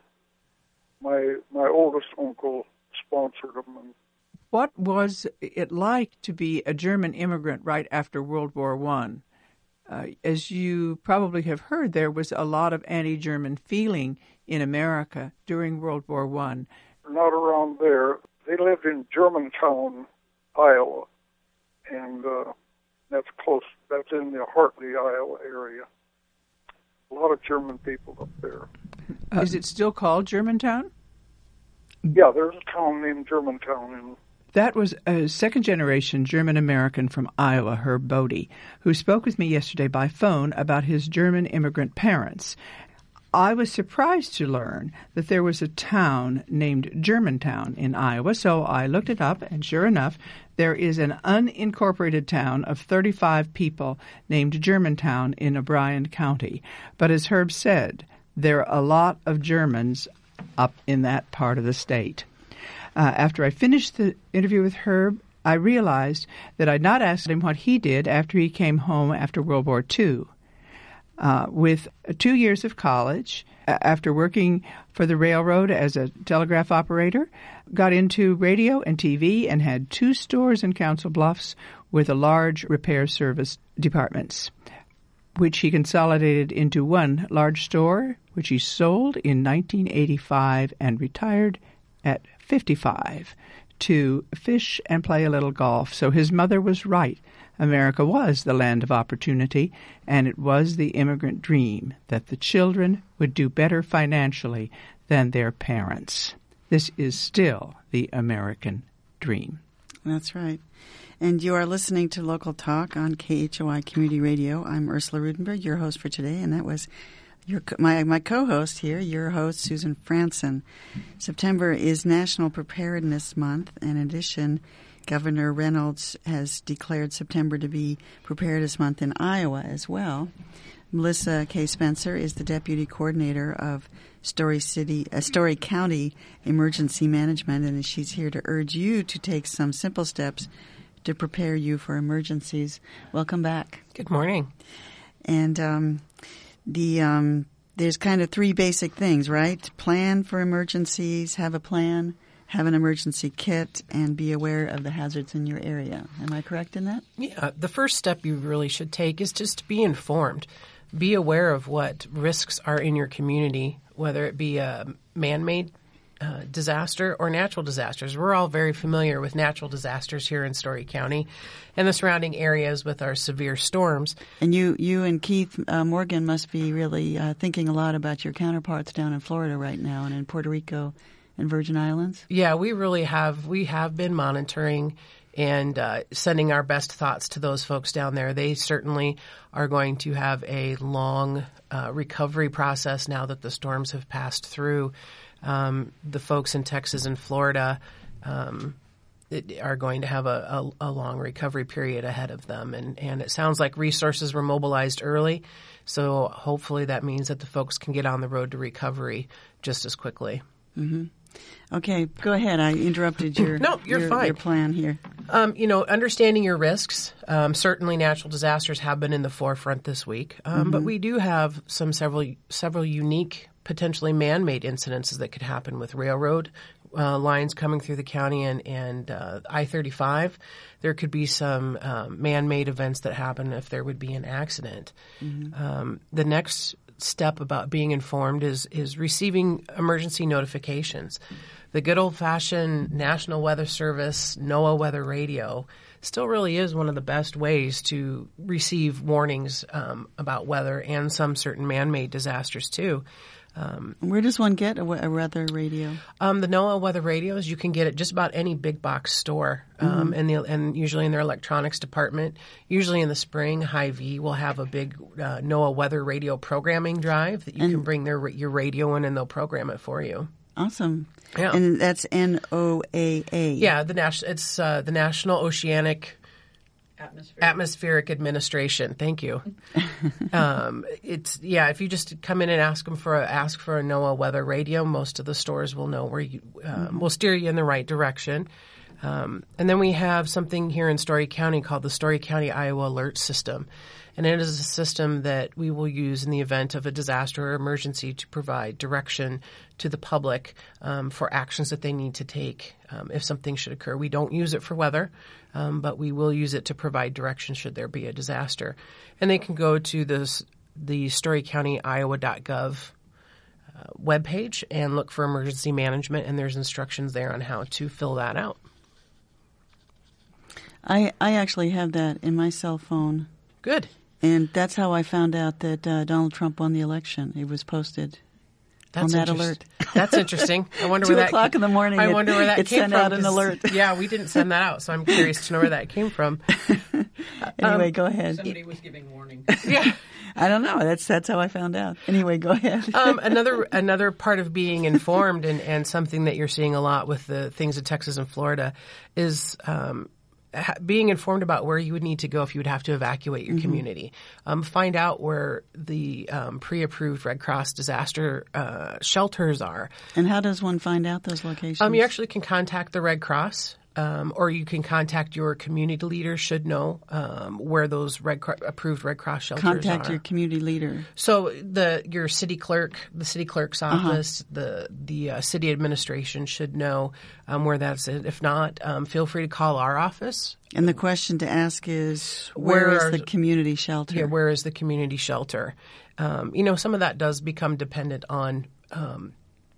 My my oldest uncle sponsored them. And what was it like to be a German immigrant right after World War One? Uh, as you probably have heard, there was a lot of anti-German feeling in America during World War One. Not around there. They lived in Germantown, Iowa, and uh, that's close. That's in the Hartley, Iowa area. A lot of German people up there. Uh, is it still called Germantown? Yeah, there's a town named Germantown in. That was a second-generation German-American from Iowa, Herb Bodie, who spoke with me yesterday by phone about his German immigrant parents. I was surprised to learn that there was a town named Germantown in Iowa, so I looked it up, and sure enough, there is an unincorporated town of thirty-five people named Germantown in O'Brien County. But as Herb said, there are a lot of Germans up in that part of the state. Uh, after I finished the interview with Herb, I realized that I'd not asked him what he did after he came home after World War Two. Uh, with two years of college, uh, after working for the railroad as a telegraph operator, got into radio and T V and had two stores in Council Bluffs with a large repair service departments, which he consolidated into one large store, which he sold in nineteen eighty-five and retired at fifty-five to fish and play a little golf. So his mother was right. America was the land of opportunity, and it was the immigrant dream that the children would do better financially than their parents. This is still the American dream. That's right. And you are listening to Local Talk on K H O I Community Radio. I'm Ursula Rudenberg, your host for today, and that was your my, my co-host here, your host, Susan Franson. September is National Preparedness Month. In addition, Governor Reynolds has declared September to be Preparedness Month in Iowa as well. Melissa K. Spencer is the Deputy Coordinator of Story City, uh, Story County Emergency Management, and she's here to urge you to take some simple steps to prepare you for emergencies. Welcome back. Good morning. And um, the um, there's kind of three basic things, right? Plan for emergencies, have a plan, have an emergency kit, and be aware of the hazards in your area. Am I correct in that? Yeah. The first step you really should take is just to be informed. Be aware of what risks are in your community, whether it be a man-made uh, disaster or natural disasters. We're all very familiar with natural disasters here in Story County and the surrounding areas with our severe storms. And you, you and Keith uh, Morgan must be really uh, thinking a lot about your counterparts down in Florida right now and in Puerto Rico and Virgin Islands. Yeah, we really have. We have been monitoring and uh, sending our best thoughts to those folks down there. They certainly are going to have a long uh, recovery process now that the storms have passed through. Um, the folks in Texas and Florida um, it, are going to have a, a, a long recovery period ahead of them. And, and it sounds like resources were mobilized early, so hopefully that means that the folks can get on the road to recovery just as quickly. Mm-hmm. Okay, go ahead. I interrupted your no, you're your, fine. your plan here. Um, you know, understanding your risks. Um, certainly, natural disasters have been in the forefront this week, um, mm-hmm. but we do have some several several unique potentially man-made incidences that could happen with railroad uh, lines coming through the county and, and uh, I thirty-five. There could be some um, man-made events that happen if there would be an accident. Mm-hmm. Um, the next step about being informed is is receiving emergency notifications. The good old-fashioned National Weather Service, NOAA Weather Radio, still really is one of the best ways to receive warnings um, about weather and some certain man-made disasters too. Um, Where does one get a, a weather radio? Um, the NOAA weather radios, you can get at just about any big box store, um, mm-hmm. and, the, and usually in their electronics department. Usually in the spring, Hy-Vee will have a big uh, NOAA weather radio programming drive that you and can bring their your radio in and they'll program it for you. Awesome. Yeah. And that's N O A A. Yeah, the nas- it's uh, the National Oceanic Atmospheric, Atmospheric Administration. Thank you. um, it's yeah. If you just come in and ask them for a, ask for a NOAA weather radio, most of the stores will know where you um, mm-hmm. will steer you in the right direction. Um, and then we have something here in Story County called the Story County Iowa Alert System. And it is a system that we will use in the event of a disaster or emergency to provide direction to the public um, for actions that they need to take um, if something should occur. We don't use it for weather, um, but we will use it to provide direction should there be a disaster. And they can go to this, the story county iowa dot gov uh, webpage and look for emergency management, and there's instructions there on how to fill that out. I, I actually have that in my cell phone. Good. And that's how I found out that uh, Donald Trump won the election. It was posted that's on that alert. That's interesting. I wonder Two where that o'clock in the morning. I it, wonder where that it came sent from. out an alert. Yeah, we didn't send that out, so I'm curious to know where that came from. Anyway, um, go ahead. Somebody was giving warning. Yeah. I don't know. That's that's how I found out. Anyway, go ahead. um, another another part of being informed and, and something that you're seeing a lot with the things in Texas and Florida is um, ha- being informed about where you would need to go if you would have to evacuate your mm-hmm. community. Um, find out where the um, pre-approved Red Cross disaster uh, shelters are. And how does one find out those locations? Um, you actually can contact the Red Cross. Um, or you can contact your community leader, should know um, where those Red Cro- approved Red Cross shelters contact are. Contact your community leader. So the your city clerk, the city clerk's office, uh-huh. the the uh, city administration should know um, where that's at. If not, um, feel free to call our office. And the question to ask is, where, where is are, the community shelter? Yeah, where is the community shelter? Um, you know, some of that does become dependent on um,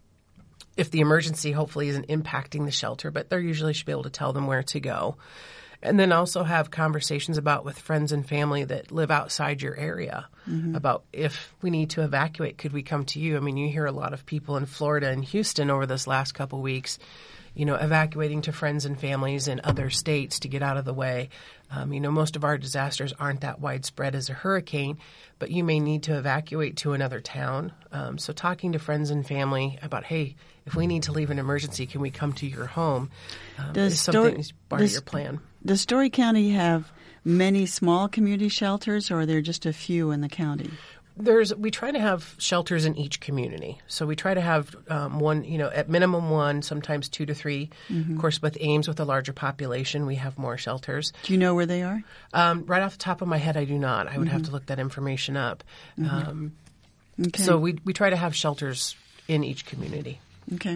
if the emergency hopefully isn't impacting the shelter, but they usually should be able to tell them where to go. And then also have conversations about with friends and family that live outside your area mm-hmm. about if we need to evacuate, could we come to you? I mean, you hear a lot of people in Florida and Houston over this last couple of weeks, you know, evacuating to friends and families in other states to get out of the way. Um, you know, most of our disasters aren't that widespread as a hurricane, but you may need to evacuate to another town. Um, so talking to friends and family about, hey, if we need to leave an emergency, can we come to your home? Um, does is something Story, is part does, of your plan. Does Story County have many small community shelters, or are there just a few in the county? There's we try to have shelters in each community. So we try to have um, one, you know, at minimum one, sometimes two to three. Mm-hmm. Of course, with Ames, with a larger population, we have more shelters. Do you know where they are? Um, right off the top of my head, I do not. I would mm-hmm. have to look that information up. Mm-hmm. Um, okay. So we we try to have shelters in each community. Okay.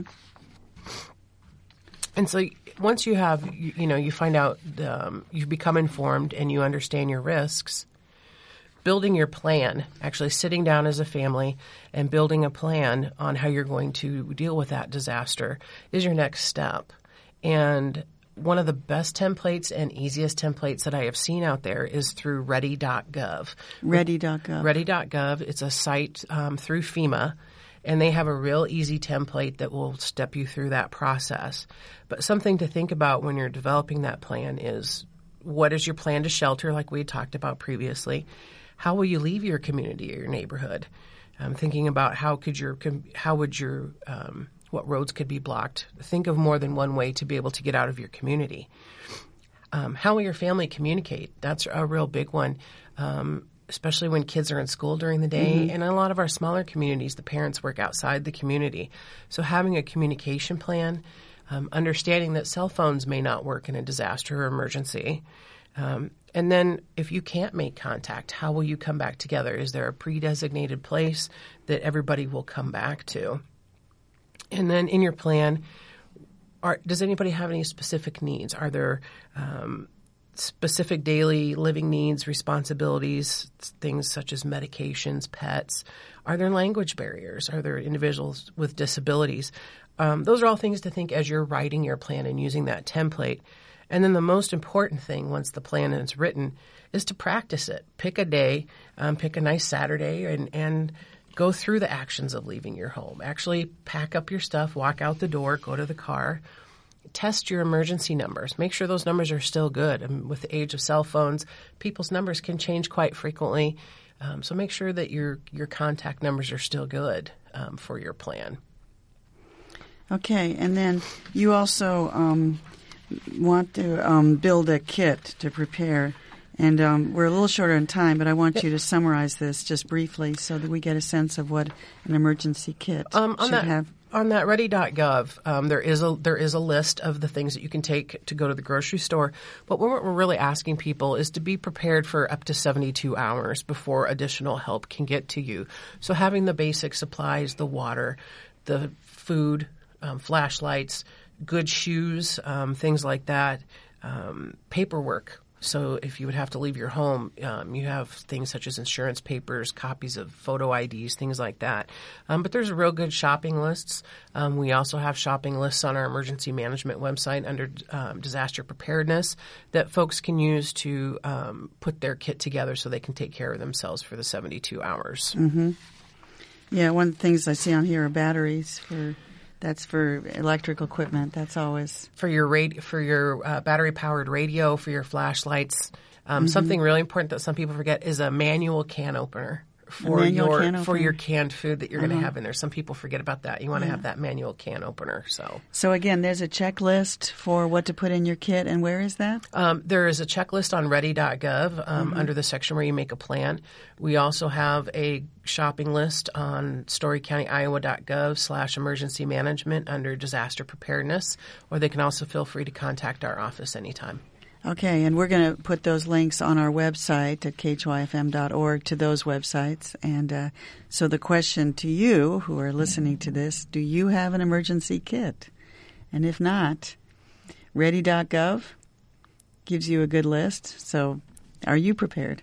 And so once you have, you, you know, you find out, um, you become informed and you understand your risks, building your plan, actually sitting down as a family and building a plan on how you're going to deal with that disaster is your next step. And one of the best templates and easiest templates that I have seen out there is through ready dot gov. ready dot gov. ready dot gov. It's a site um, through FEMA. And they have a real easy template that will step you through that process. But something to think about when you're developing that plan is, what is your plan to shelter, like we had talked about previously? How will you leave your community or your neighborhood? Um, thinking about how could your how would your um, what roads could be blocked. Think of more than one way to be able to get out of your community. Um, how will your family communicate? That's a real big one. Um, especially when kids are in school during the day. Mm-hmm. And in a lot of our smaller communities, the parents work outside the community. So having a communication plan, um, understanding that cell phones may not work in a disaster or emergency, Um, and then if you can't make contact, how will you come back together? Is there a pre-designated place that everybody will come back to? And then in your plan, are, does anybody have any specific needs? Are there um, specific daily living needs, responsibilities, things such as medications, pets? Are there language barriers? Are there individuals with disabilities? Um, those are all things to think as you're writing your plan and using that template. And then the most important thing once the plan is written is to practice it. Pick a day, um, pick a nice Saturday, and, and go through the actions of leaving your home. Actually pack up your stuff, walk out the door, go to the car. Test your emergency numbers. Make sure those numbers are still good. And with the age of cell phones, people's numbers can change quite frequently. Um, so make sure that your, your contact numbers are still good um, for your plan. Okay, and then you also um, want to um, build a kit to prepare. And um, we're a little shorter in time, but I want you to summarize this just briefly so that we get a sense of what an emergency kit um, on should that, have. On that ready dot gov, um, there is a there is a list of the things that you can take to go to the grocery store. But what we're really asking people is to be prepared for up to seventy-two hours before additional help can get to you. So having the basic supplies, the water, the food, um, flashlights, good shoes, um, things like that, um, paperwork. So if you would have to leave your home, um, you have things such as insurance papers, copies of photo I Ds, things like that. Um, but there's real good shopping lists. Um, we also have shopping lists on our emergency management website under um, disaster preparedness that folks can use to um, put their kit together so they can take care of themselves for the seventy-two hours. Mm-hmm. Yeah, one of the things I see on here are batteries for... That's for electrical equipment. That's always for your radio, for your uh, battery-powered radio, for your flashlights. Um, mm-hmm. Something really important that some people forget is a manual can opener for your can for opener. your canned food that you're uh-huh. going to have in there. Some people forget about that. You want to yeah. have that manual can opener. So, so again, there's a checklist for what to put in your kit, and where is that? Um, there is a checklist on ready dot gov um, mm-hmm. under the section where you make a plan. We also have a shopping list on story county iowa dot gov slash emergency management under disaster preparedness, or they can also feel free to contact our office anytime. Okay, and we're going to put those links on our website at k h y f m dot org to those websites. And uh, so the question to you who are listening to this, do you have an emergency kit? And if not, ready dot gov gives you a good list. So are you prepared?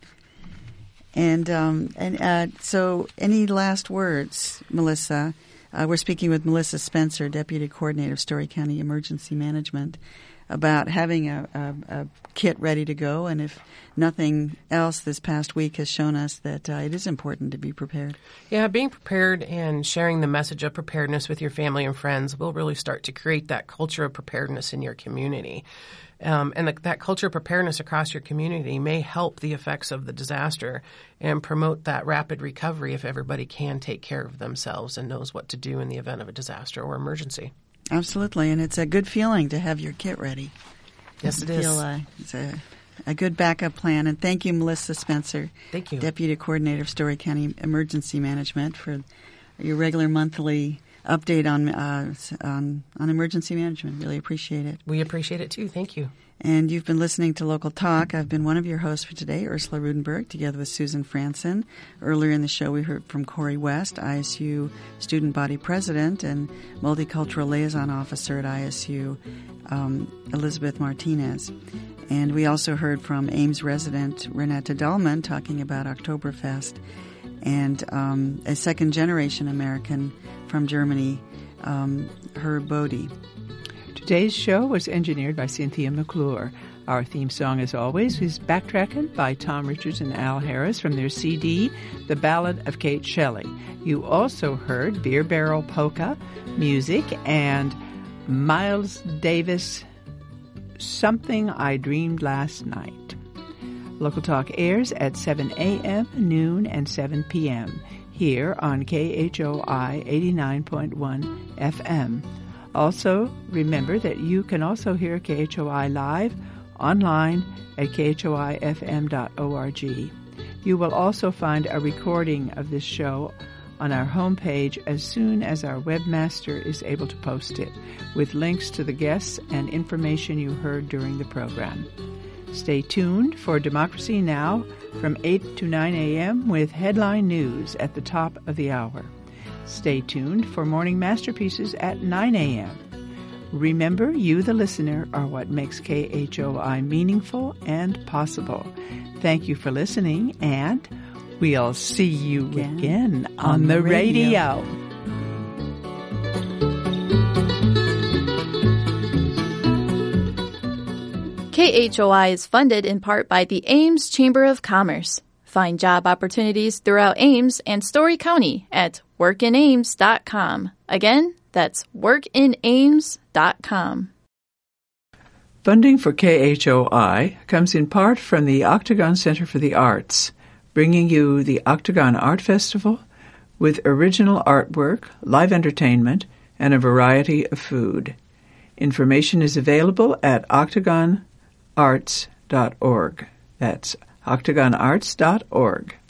And um, and uh, so any last words, Melissa? Uh, we're speaking with Melissa Spencer, Deputy Coordinator of Story County Emergency Management, about having a, a, a kit ready to go. And if nothing else, this past week has shown us that uh, it is important to be prepared. Yeah, being prepared and sharing the message of preparedness with your family and friends will really start to create that culture of preparedness in your community. Um, and the, that culture of preparedness across your community may help the effects of the disaster and promote that rapid recovery if everybody can take care of themselves and knows what to do in the event of a disaster or emergency. Absolutely, and it's a good feeling to have your kit ready. Yes, it I is. feel, uh, it's a, a good backup plan. And thank you, Melissa Spencer, Thank you. Deputy Coordinator of Story County Emergency Management, for your regular monthly update on uh, on on emergency management. Really appreciate it. We appreciate it too. Thank you. And you've been listening to Local Talk. I've been one of your hosts for today, Ursula Rudenberg, together with Susan Franson. Earlier in the show, we heard from Corey West, I S U Student Body President and Multicultural Liaison Officer at I S U, um, Elizabeth Martinez. And we also heard from Ames resident Renata Dahlman talking about Oktoberfest, and um, a second-generation American from Germany, um, Herb Bodie. Today's show was engineered by Cynthia McClure. Our theme song, as always, is Backtrackin' by Tom Richards and Al Harris from their C D, The Ballad of Kate Shelley. You also heard Beer Barrel Polka music and Miles Davis, Something I Dreamed Last Night. Local Talk airs at seven a.m., noon, and seven p.m. here on K H O I eighty-nine point one F M. Also, remember that you can also hear K H O I live online at k h o i f m dot org. You will also find a recording of this show on our homepage as soon as our webmaster is able to post it, with links to the guests and information you heard during the program. Stay tuned for Democracy Now! From eight to nine a.m. with headline news at the top of the hour. Stay tuned for Morning Masterpieces at nine a.m. Remember, you, the listener, are what makes K H O I meaningful and possible. Thank you for listening, and we'll see you again, again on, on the radio. radio. K H O I is funded in part by the Ames Chamber of Commerce. Find job opportunities throughout Ames and Story County at work in ames dot com. Again, that's work in ames dot com. Funding for K H O I comes in part from the Octagon Center for the Arts, bringing you the Octagon Art Festival with original artwork, live entertainment, and a variety of food. Information is available at octagon arts dot org. That's octagon arts dot org.